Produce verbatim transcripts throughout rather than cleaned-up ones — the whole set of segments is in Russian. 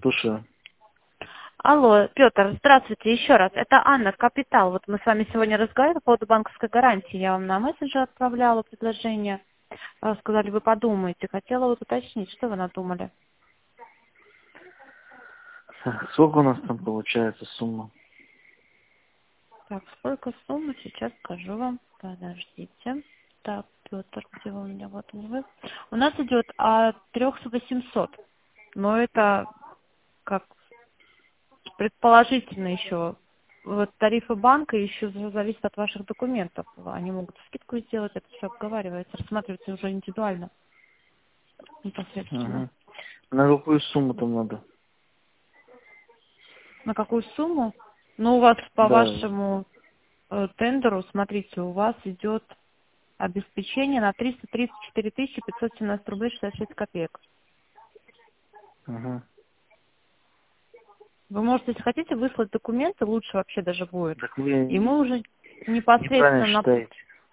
Слушаю. Алло, Петр, здравствуйте еще раз. Это Анна, Капитал. Вот мы с вами сегодня разговаривали по поводу банковской гарантии. Я вам на мессенджер отправляла предложение. А, Сказали, вы подумаете. Хотела вот уточнить, что вы надумали. Так, сколько у нас там получается сумма? Так, сколько сумма? Сейчас скажу вам. Подождите. Так, Петр, где вы у меня? Вот он вы. У нас идет от трёх восьмисот. Но это как предположительно еще. Вот тарифы банка еще зависят от ваших документов. Они могут скидку сделать, это все обговаривается, рассматривается уже индивидуально, непосредственно. Угу. На какую сумму там надо? На какую сумму? Ну, у вас по Да. вашему э, тендеру, смотрите, у вас идет обеспечение на триста тридцать четыре тысячи пятьсот семнадцать рублей шестьдесят шесть копеек. Угу. Вы можете, если хотите, выслать документы, лучше вообще даже будет. Так вы И мы уже неправильно непосредственно на... считаете.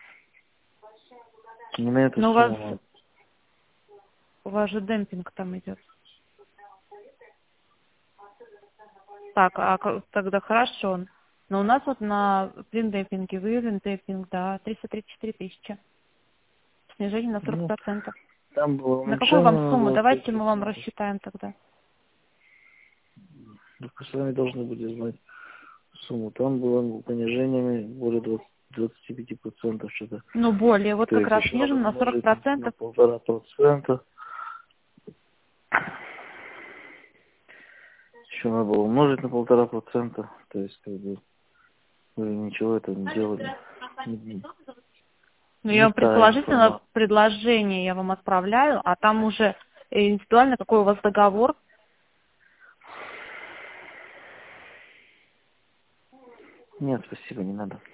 Не на эту Ну, у вас, сумму надо. у вас же демпинг там идет. Так, а ка- тогда хорошо. Но у нас вот на плиндемпинге, выявлен демпинг, да, триста тридцать четыре тысячи. Снижение на сорок Ну, процентов. там было На какую вам уменьшение на сумму? двадцать пять Давайте мы вам процентов. рассчитаем тогда. Вы сами должны были знать сумму. Там было понижение более двадцати пяти процентов что-то. Ну, более. Вот То как есть раз еще надо снижен на сорок умножить на процентов. полтора процента. Еще надо было умножить на полтора процента. То есть, как бы, вы ничего этого не делали. Не, Ну, я не вам та предположительно информация. предложение я вам отправляю, а там уже индивидуально какой у вас договор. Нет, спасибо, не надо.